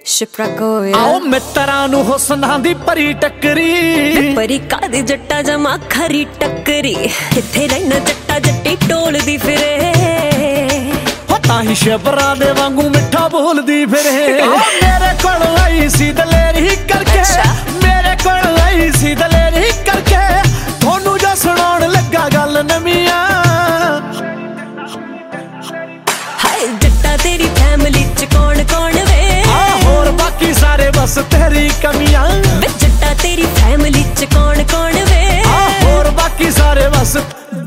शिप्राकोया आओ मित्रा नु हुस्ना दी परी टकरी परी कादी जट्टा जमा खरी टकरी इत्थे रहना जट्टा जट्टी टोलदी फिरे हो ताही शिपरा दे वांगू मिठा बोलदी फिरे मेरे कोल आई सी दलेरी करके मेरे कोल आई सी दलेरी करके थोनू जो सुनाउण लगा गल नवीं हाय जट्टा तेरी फैमिली च कौन कौन वे होर बाकी सारे बस तेरी कमियां